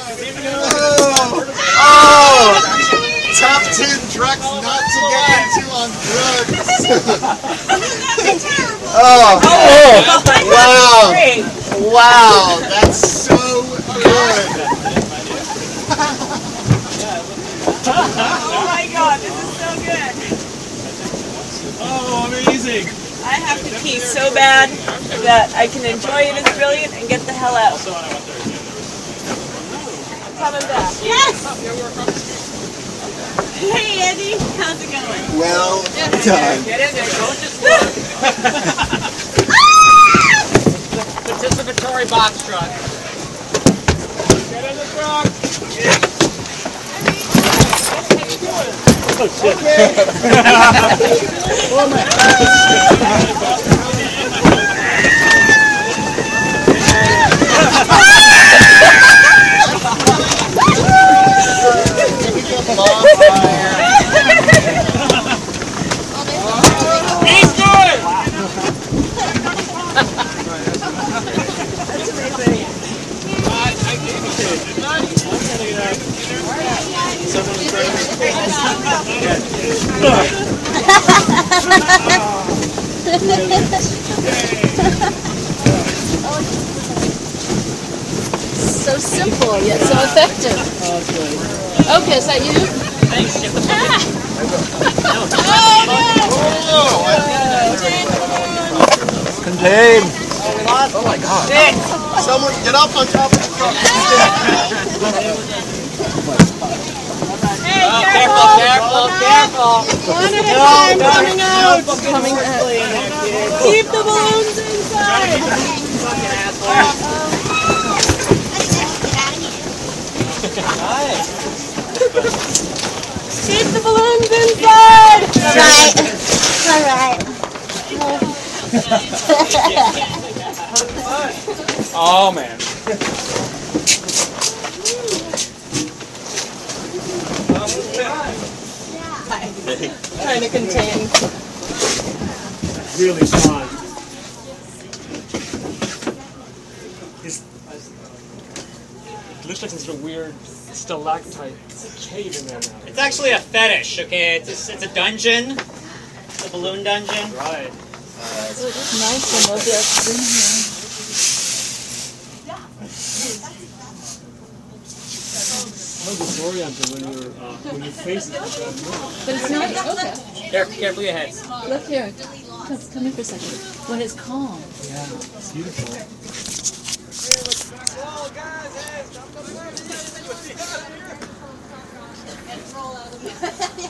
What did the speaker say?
Oh! Top 10 drugs not to get into on drugs. Oh! Wow! Wow! That's so good! Oh my god, this is so good! Oh, amazing! I have to pee so bad that I can enjoy it as brilliant and get the hell out. I'm coming back. Yes! Hey Andy, how's it going? Well done. Get in there, don't just look. Participatory box truck. Get in the truck. Oh shit. Oh my He's good! That's amazing. So simple yet so effective. Okay, is that you? Thanks, Chip. Contain! Oh my god. Someone get up on top of the truck. Hey, Careful. One at a time, coming out. Coming out. Keep the balloons inside. Fucking asshole. Keep the balloons inside. Alright. Oh man. Trying to contain. Really fun. It looks like some weird stalactite cave in there now. It's actually a fetish, okay? It's a dungeon. It's a balloon dungeon. Right. So it's nice to know that's in here. How disoriented when your face is But it's nice. Okay. Careful your head. Look here. Come here for a second. When it's calm. Yeah, it's beautiful. Yeah.